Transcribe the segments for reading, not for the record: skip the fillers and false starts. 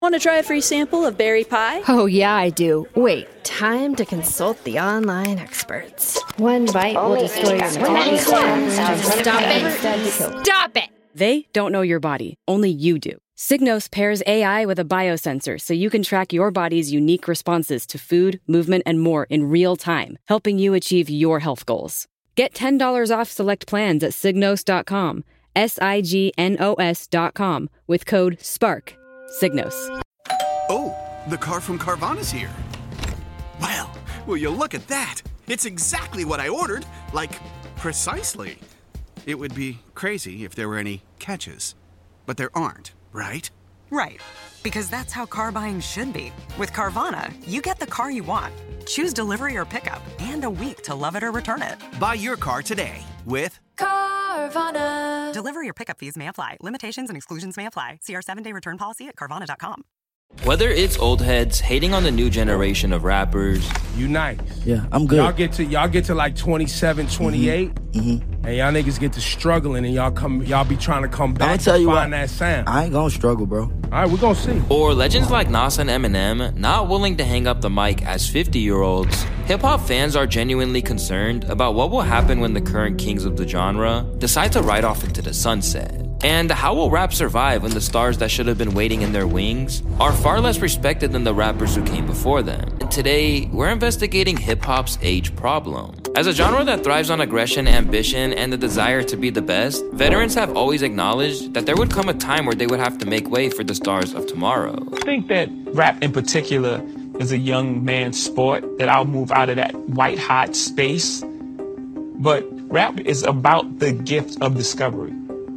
Want to try a free sample of berry pie? Oh, yeah, I do. Wait, time to consult the online experts. One bite will destroy your metabolism. Stop it! Stop it! They don't know your body. Only you do. Signos pairs AI with a biosensor so you can track your body's unique responses to food, movement, and more in real time, helping you achieve your health goals. Get $10 off select plans at Signos.com, Signos.com, with code SPARK. Signos. Oh, the car from Carvana's here. Well, will you look at that? It's exactly what I ordered, like, precisely. It would be crazy if there were any catches, but there aren't, right? Right, because that's how car buying should be. With Carvana, you get the car you want. Choose delivery or pickup, and a week to love it or return it. Buy your car today with Carvana. Delivery or pickup fees may apply. Limitations and exclusions may apply. See our 7-day return policy at Carvana.com. Whether it's old heads hating on the new generation of rappers. You nice. Yeah, I'm good. Y'all get to like 27, 28, and y'all niggas get to struggling, and y'all be trying to come back to find that sound. I ain't gonna struggle, bro. All right, we're gonna see. Or legends like Nas and Eminem not willing to hang up the mic as 50-year-olds. Hip-hop fans are genuinely concerned about what will happen when the current kings of the genre decide to ride off into the sunset. And how will rap survive when the stars that should have been waiting in their wings are far less respected than the rappers who came before them? And today, we're investigating hip-hop's age problem. As a genre that thrives on aggression, ambition, and the desire to be the best, veterans have always acknowledged that there would come a time where they would have to make way for the stars of tomorrow. I think that rap in particular is a young man's sport, that I'll move out of that white-hot space. But rap is about the gift of discovery.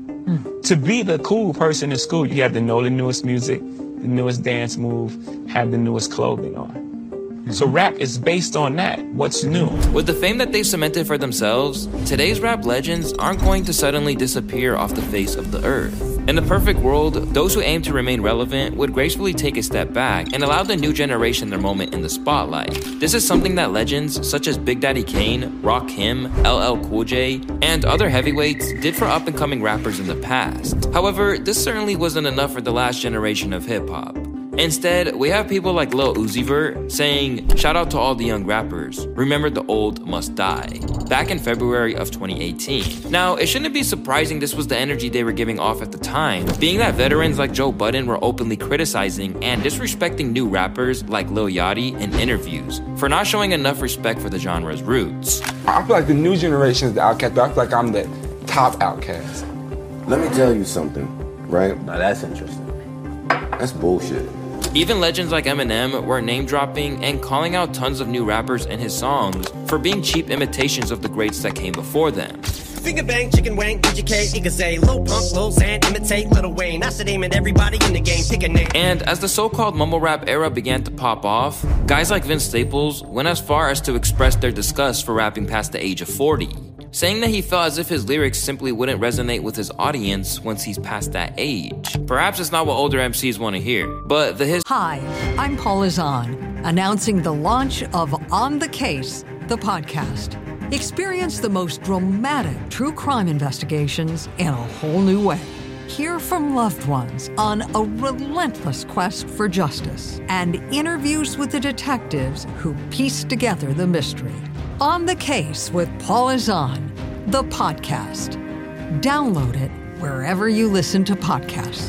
To be the cool person in school, you have to know the newest music, the newest dance move, have the newest clothing on. So rap is based on that. What's new? With the fame that they've cemented for themselves, today's rap legends aren't going to suddenly disappear off the face of the earth. In the perfect world, those who aim to remain relevant would gracefully take a step back and allow the new generation their moment in the spotlight. This is something that legends such as Big Daddy Kane, Rakim, LL Cool J, and other heavyweights did for up-and-coming rappers in the past. However, this certainly wasn't enough for the last generation of hip-hop. Instead, we have people like Lil Uzi Vert saying, shout out to all the young rappers, remember the old must die, back in February of 2018. Now, it shouldn't be surprising this was the energy they were giving off at the time, being that veterans like Joe Budden were openly criticizing and disrespecting new rappers like Lil Yachty in interviews for not showing enough respect for the genre's roots. I feel like the new generation is the outcast, but I feel like I'm the top outcast. Let me tell you something, right? Now that's interesting. That's bullshit. Even legends like Eminem were name-dropping and calling out tons of new rappers in his songs for being cheap imitations of the greats that came before them. Finger bang, chicken wang, educate, you can say, Lil Pump, Lil Xan, imitate Lil Wayne. I should aim at everybody in the game, pick a name. And as the so-called mumble rap era began to pop off, guys like Vince Staples went as far as to express their disgust for rapping past the age of 40. Saying that he felt as if his lyrics simply wouldn't resonate with his audience once he's past that age. Perhaps it's not what older MCs want to hear, but Hi, I'm Paula Zahn, announcing the launch of On the Case, the podcast. Experience the most dramatic true crime investigations in a whole new way. Hear from loved ones on a relentless quest for justice and interviews with the detectives who piece together the mystery. On the Case with Paula Zahn, the podcast. Download it wherever you listen to podcasts.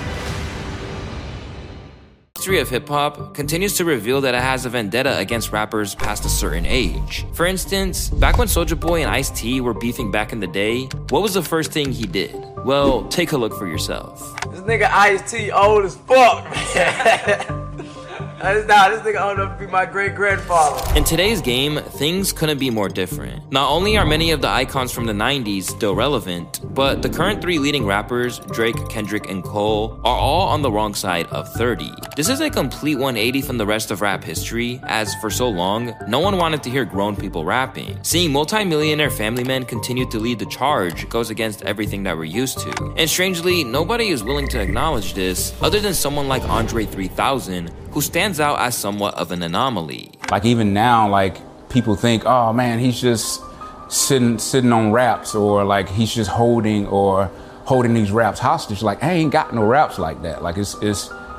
The history of hip-hop continues to reveal that it has a vendetta against rappers past a certain age. For instance, back when Soulja Boy and Ice-T were beefing back in the day, what was the first thing he did? Well, take a look for yourself. This nigga Ice-T old as fuck, man. This nigga old enough to be my great-grandfather. In today's game, things couldn't be more different. Not only are many of the icons from the 90s still relevant, but the current three leading rappers, Drake, Kendrick, and Cole, are all on the wrong side of 30. This is a complete 180 from the rest of rap history, as for so long, no one wanted to hear grown people rapping. Seeing multi-millionaire family men continue to lead the charge goes against everything that we're used to. And strangely, nobody is willing to acknowledge this, other than someone like Andre 3000, who stands out as somewhat of an anomaly. Like even now, like people think, oh man, he's just sitting on raps, or like he's just holding these raps hostage. Like I ain't got no raps like that. Like it's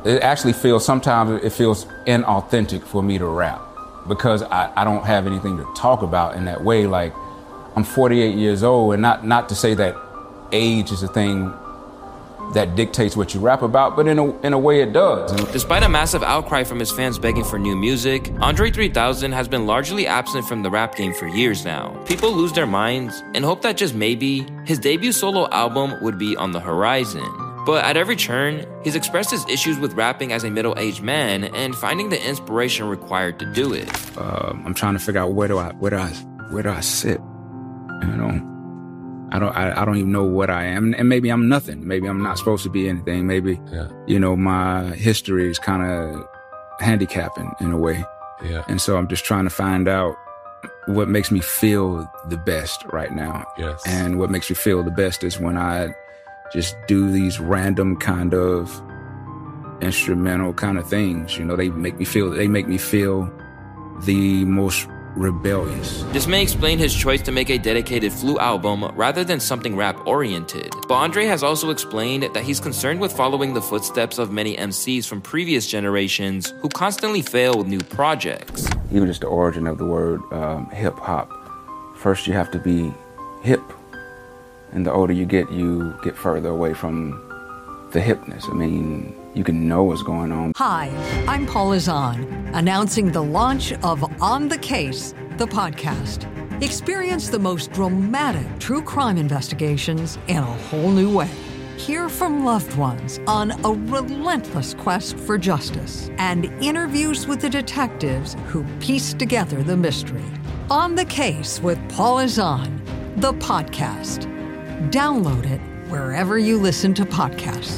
it actually feels, sometimes it feels inauthentic for me to rap because I don't have anything to talk about in that way. Like, I'm 48 years old, and not to say that age is a thing that dictates what you rap about, but in a way it does. Despite a massive outcry from his fans begging for new music, Andre 3000 has been largely absent from the rap game for years now. People lose their minds and hope that just maybe his debut solo album would be on the horizon. But at every turn, he's expressed his issues with rapping as a middle-aged man and finding the inspiration required to do it. I'm trying to figure out where do I sit, you know? I don't even know what I am, and maybe I'm nothing. Maybe I'm not supposed to be anything. Maybe, you know, my history is kind of handicapping in a way. Yeah. And so I'm just trying to find out what makes me feel the best right now. Yes. And what makes me feel the best is when I just do these random kind of instrumental kind of things. You know, they make me feel the most rebellious. This may explain his choice to make a dedicated Flu album rather than something rap-oriented. But Andre has also explained that he's concerned with following the footsteps of many MCs from previous generations who constantly fail with new projects. Even just the origin of the word hip-hop. First you have to be hip. And the older you get further away from the hipness. I mean, you can know what's going on. Hi, I'm Paula Zahn, announcing the launch of On the Case, the podcast. Experience the most dramatic true crime investigations in a whole new way. Hear from loved ones on a relentless quest for justice and interviews with the detectives who piece together the mystery. On the Case with Paula Zahn, the podcast. Download it wherever you listen to podcasts.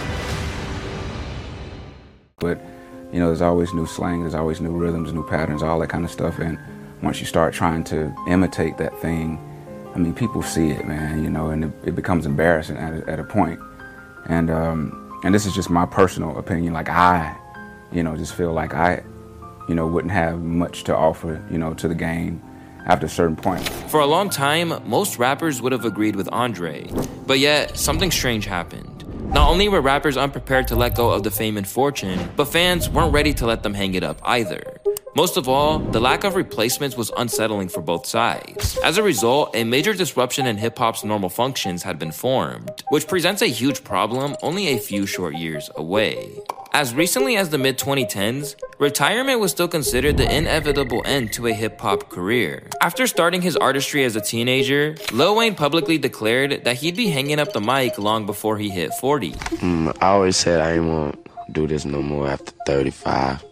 But, you know, there's always new slang, there's always new rhythms, new patterns, all that kind of stuff. And once you start trying to imitate that thing, I mean, people see it, man, you know, and it becomes embarrassing at a point. And this is just my personal opinion. Like, I, you know, just feel like I, you know, wouldn't have much to offer, you know, to the game after a certain point. For a long time, most rappers would have agreed with Andre, but yet something strange happened. Not only were rappers unprepared to let go of the fame and fortune, but fans weren't ready to let them hang it up either. Most of all, the lack of replacements was unsettling for both sides. As a result, a major disruption in hip-hop's normal functions had been formed, which presents a huge problem only a few short years away. As recently as the mid-2010s, retirement was still considered the inevitable end to a hip-hop career. After starting his artistry as a teenager, Lil Wayne publicly declared that he'd be hanging up the mic long before he hit 40. I always said I ain't want to do this no more after 35.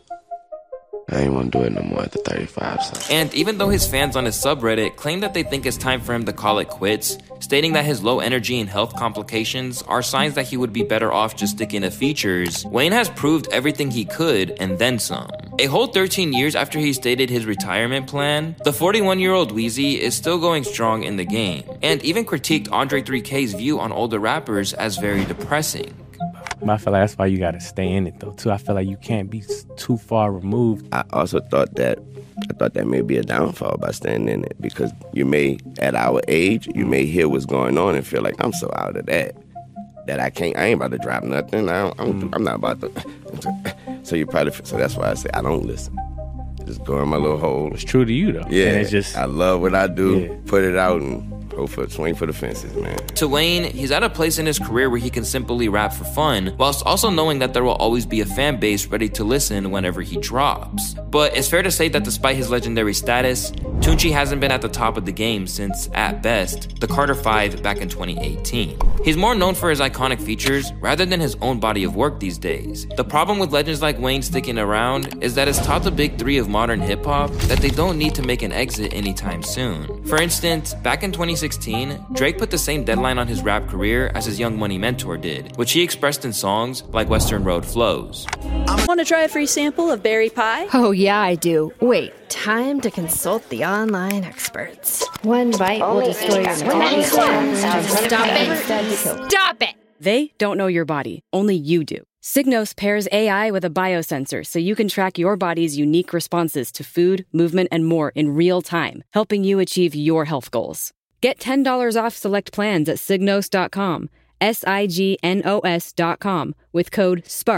I ain't want to do it no more after 35. So. And even though his fans on his subreddit claim that they think it's time for him to call it quits, stating that his low energy and health complications are signs that he would be better off just sticking to features, Wayne has proved everything he could and then some. A whole 13 years after he stated his retirement plan, the 41-year-old Weezy is still going strong in the game, and even critiqued Andre 3K's view on older rappers as very depressing. I feel like that's why you gotta stay in it though too. I feel like you can't be too far removed. I also thought that may be a downfall by staying in it, because you may, at our age, you may hear what's going on and feel like I'm so out of that I ain't about to drop nothing. I'm not about to. So that's why I say I don't listen. Just go in my little hole. It's true to you though. Yeah, and it's just, I love what I do. Put it out and swing for the fences, man. To Wayne, he's at a place in his career where he can simply rap for fun, whilst also knowing that there will always be a fan base ready to listen whenever he drops. But it's fair to say that despite his legendary status, Tunechi hasn't been at the top of the game since, at best, the Carter 5 back in 2018. He's more known for his iconic features rather than his own body of work these days. The problem with legends like Wayne sticking around is that it's taught the big three of modern hip-hop that they don't need to make an exit anytime soon. For instance, back in 2016, Drake put the same deadline on his rap career as his Young Money mentor did, which he expressed in songs like Western Road Flows. Want to try a free sample of berry pie? Oh, yeah, I do. Wait, time to consult the online experts. One bite will destroy your Stop it! Stop it! They don't know your body, only you do. Signos pairs AI with a biosensor so you can track your body's unique responses to food, movement, and more in real time, helping you achieve your health goals. Get $10 off select plans at Signos.com, SIGNOS.com, with code SPARK.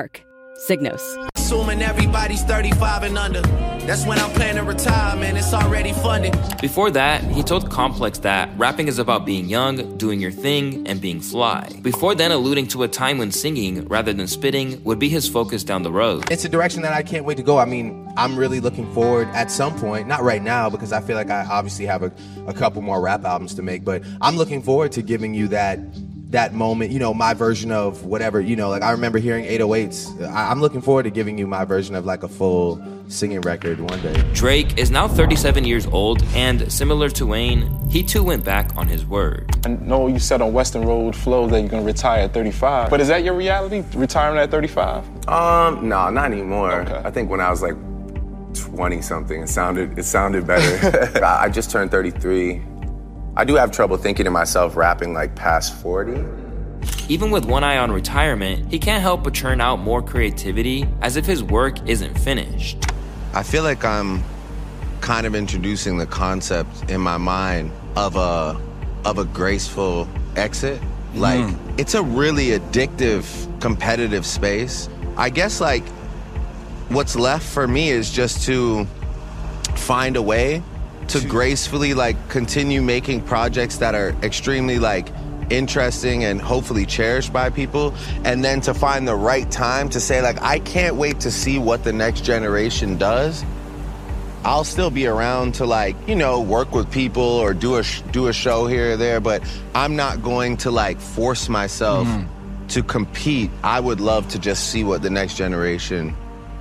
Signos. Assuming everybody's 35 and under. That's when I'm planning retirement. It's already funded. Before that, he told Complex that rapping is about being young, doing your thing, and being fly. Before then, alluding to a time when singing, rather than spitting, would be his focus down the road. It's a direction that I can't wait to go. I mean, I'm really looking forward at some point, not right now, because I feel like I obviously have a couple more rap albums to make, but I'm looking forward to giving you that moment, my version of whatever, like I remember hearing 808s. I'm looking forward to giving you my version of like a full singing record one day. Drake is now 37 years old, and similar to Wayne, he too went back on his word. I know you said on Western Road Flow that you're gonna retire at 35, but is that your reality, retiring at 35? No, not anymore. Okay. I think when I was like 20 something, it sounded better. I just turned 33. I do have trouble thinking of myself rapping like past 40. Even with one eye on retirement, he can't help but churn out more creativity as if his work isn't finished. I feel like I'm kind of introducing the concept in my mind of a graceful exit. Like, it's a really addictive, competitive space. I guess like what's left for me is just to find a way to gracefully like continue making projects that are extremely like interesting and hopefully cherished by people, and then to find the right time to say like, I can't wait to see what the next generation does. I'll still be around to like, work with people or do a show here or there, but I'm not going to like force myself to compete. I would love to just see what the next generation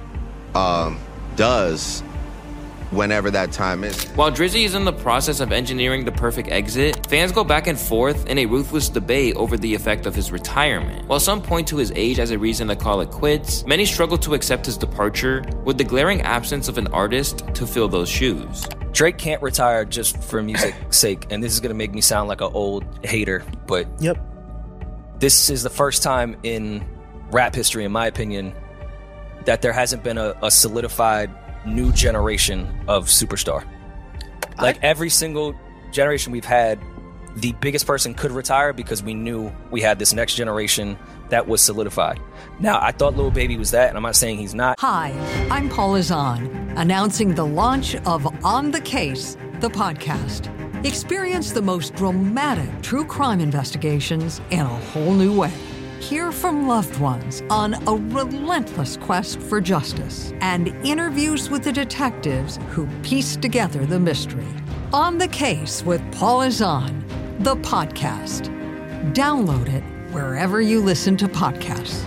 does whenever that time is. While Drizzy is in the process of engineering the perfect exit, fans go back and forth in a ruthless debate over the effect of his retirement. While some point to his age as a reason to call it quits, many struggle to accept his departure, with the glaring absence of an artist to fill those shoes. Drake can't retire just for music's sake, and this is gonna make me sound like an old hater, but this is the first time in rap history, in my opinion, that there hasn't been a solidified new generation of superstar. Like every single generation we've had, the biggest person could retire because we knew we had this next generation that was solidified. Now, I thought Lil Baby was that, and I'm not saying he's not. Hi, I'm Paula Zahn, announcing the launch of On the Case, the podcast. Experience the most dramatic true crime investigations in a whole new way. Hear from loved ones on a relentless quest for justice, and interviews with the detectives who piece together the mystery. On the Case with Paula Zahn, the podcast. Download it wherever you listen to podcasts.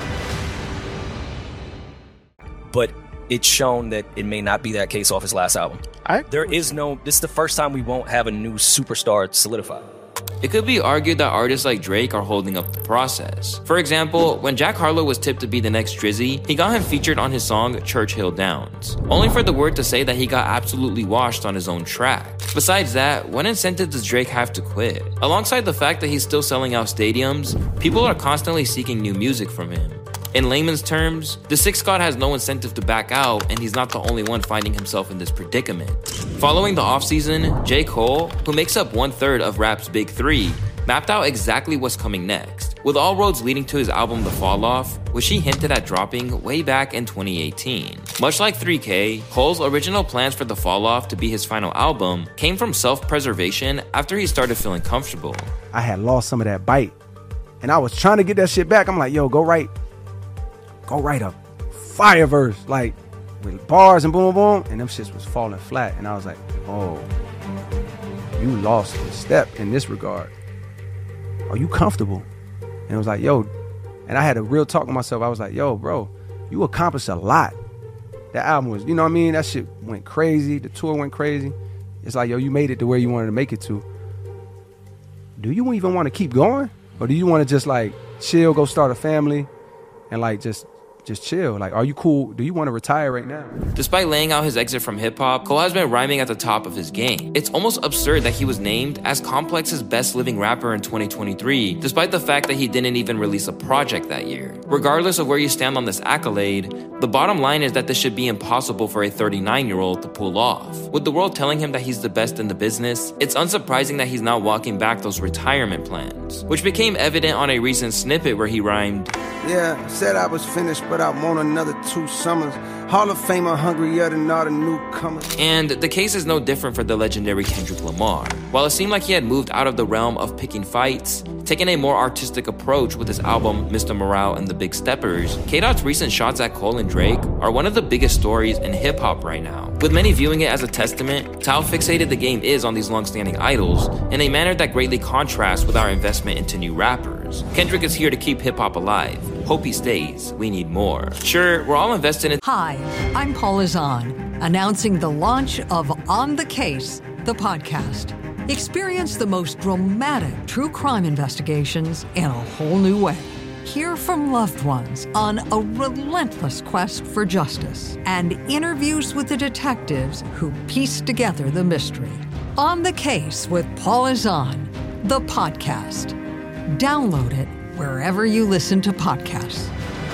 But it's shown that it may not be that case off his last album. This is the first time we won't have a new superstar solidified. It could be argued that artists like Drake are holding up the process. For example, when Jack Harlow was tipped to be the next Drizzy, he got him featured on his song Churchill Downs, only for the word to say that he got absolutely washed on his own track. Besides that, what incentive does Drake have to quit? Alongside the fact that he's still selling out stadiums, people are constantly seeking new music from him. In layman's terms, the Sixth God has no incentive to back out, and he's not the only one finding himself in this predicament. Following the offseason, J. Cole, who makes up 1/3 of rap's big three, mapped out exactly what's coming next, with all roads leading to his album The Fall Off, which he hinted at dropping way back in 2018. Much like 3K, Cole's original plans for The Fall Off to be his final album came from self-preservation after he started feeling comfortable. I had lost some of that bite, and I was trying to get that shit back. I'm like, yo, go write a fire verse, like with bars and boom, boom, and them shits was falling flat. And I was like, oh, you lost a step in this regard. Are you comfortable? And it was like, yo, and I had a real talk with myself. I was like, yo, bro, you accomplished a lot. That album was, you know what I mean? That shit went crazy. The tour went crazy. It's like, yo, you made it to where you wanted to make it to. Do you even want to keep going? Or do you want to just like chill, go start a family, and like just chill? Like, are you cool? Do you want to retire right now? Despite laying out his exit from hip-hop, Cole has been rhyming at the top of his game. It's almost absurd that he was named as Complex's best living rapper in 2023, despite the fact that he didn't even release a project that year. Regardless of where you stand on this accolade, the bottom line is that this should be impossible for a 39-year-old to pull off. With the world telling him that he's the best in the business, it's unsurprising that he's not walking back those retirement plans, which became evident on a recent snippet where he rhymed, "Yeah, said I was finished, but but I want another 2 summers. Hall of Famer hungrier than all the newcomers. And the case is no different for the legendary Kendrick Lamar. While it seemed like he had moved out of the realm of picking fights, taking a more artistic approach with his album Mr. Morale and the Big Steppers, K-Dot's recent shots at Cole and Drake are one of the biggest stories in hip-hop right now. With many viewing it as a testament to how fixated the game is on these long-standing idols, in a manner that greatly contrasts with our investment into new rappers. Kendrick is here to keep hip-hop alive. Hope he stays. We need more. Sure, we're all invested in— Hi, I'm Paula Zahn, announcing the launch of On the Case, the podcast. Experience the most dramatic true crime investigations in a whole new way. Hear from loved ones on a relentless quest for justice and interviews with the detectives who piece together the mystery. On the Case with Paula Zahn, the podcast. Download it wherever you listen to podcasts.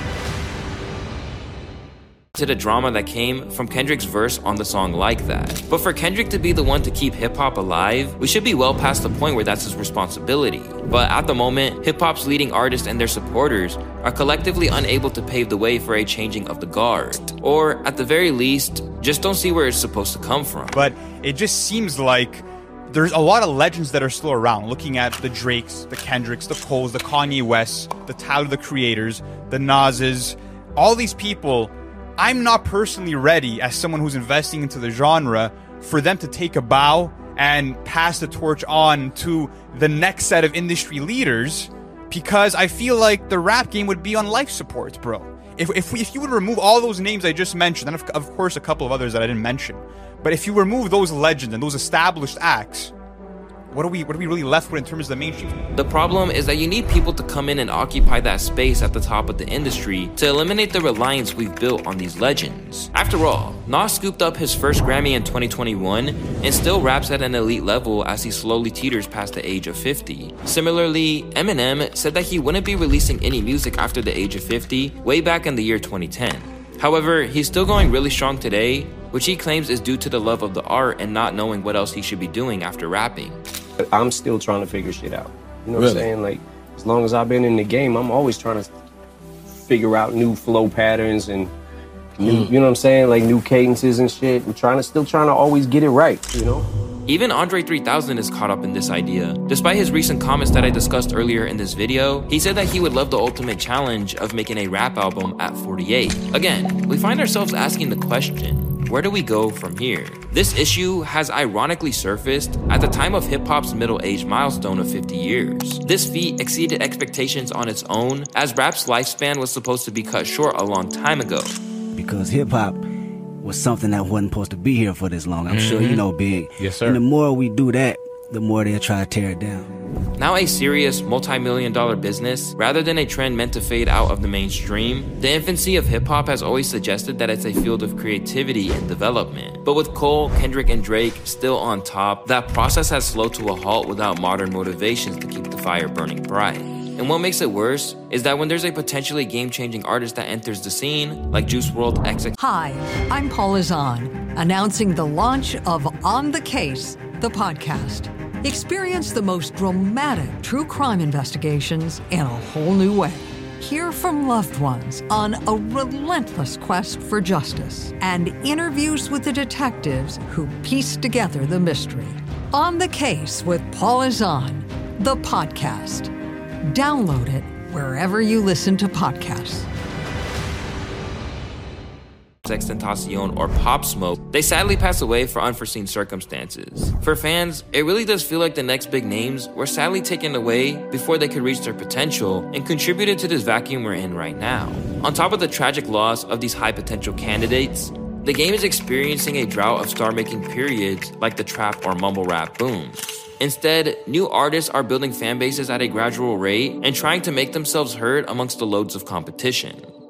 To the drama that came from Kendrick's verse on the song Like That. But for Kendrick to be the one to keep hip-hop alive, we should be well past the point where that's his responsibility. But at the moment, hip-hop's leading artists and their supporters are collectively unable to pave the way for a changing of the guard. Or, at the very least, just don't see where it's supposed to come from. But it just seems like there's a lot of legends that are still around. Looking at the Drakes, the Kendricks, the Coles, the Kanye Wests, the Tyler, the Creators, the Nas's, all these people. I'm not personally ready, as someone who's investing into the genre, for them to take a bow and pass the torch on to the next set of industry leaders, because I feel like the rap game would be on life support, bro. If you would remove all those names I just mentioned, and of course a couple of others that I didn't mention, but if you remove those legends and those established acts, what are we really left with in terms of the mainstream? The problem is that you need people to come in and occupy that space at the top of the industry to eliminate the reliance we've built on these legends. After all, Nas scooped up his first Grammy in 2021 and still raps at an elite level as he slowly teeters past the age of 50. Similarly, Eminem said that he wouldn't be releasing any music after the age of 50 way back in the year 2010. However, he's still going really strong today, which he claims is due to the love of the art and not knowing what else he should be doing after rapping. I'm still trying to figure shit out. You know what I'm saying? Like, as long as I've been in the game, I'm always trying to figure out new flow patterns and new, you know what I'm saying? Like new cadences and shit. I'm still trying to always get it right, you know? Even Andre 3000 is caught up in this idea. Despite his recent comments that I discussed earlier in this video, he said that he would love the ultimate challenge of making a rap album at 48. Again, we find ourselves asking the question, where do we go from here? This issue has ironically surfaced at the time of hip-hop's middle-age milestone of 50 years. This feat exceeded expectations on its own, as rap's lifespan was supposed to be cut short a long time ago. Because hip-hop was something that wasn't supposed to be here for this long. I'm sure you know, Big. Yes, sir. And the more we do that, the more they'll try to tear it down. Now a serious multi-million-dollar business, rather than a trend meant to fade out of the mainstream, the infancy of hip-hop has always suggested that it's a field of creativity and development. But with Cole, Kendrick, and Drake still on top, that process has slowed to a halt without modern motivations to keep the fire burning bright. And what makes it worse is that when there's a potentially game-changing artist that enters the scene, like Juice WRLD XX. Hi, I'm Paula Zahn, announcing the launch of On the Case, the podcast. Experience the most dramatic true crime investigations in a whole new way. Hear from loved ones on a relentless quest for justice and interviews with the detectives who piece together the mystery. On the Case with Paula Zahn, the podcast. Download it wherever you listen to podcasts. XXXTentacion or Pop Smoke, they sadly pass away for unforeseen circumstances. For fans, it really does feel like the next big names were sadly taken away before they could reach their potential and contributed to this vacuum we're in right now. On top of the tragic loss of these high potential candidates, the game is experiencing a drought of star-making periods like the trap or mumble rap booms. Instead, new artists are building fan bases at a gradual rate and trying to make themselves heard amongst the loads of competition.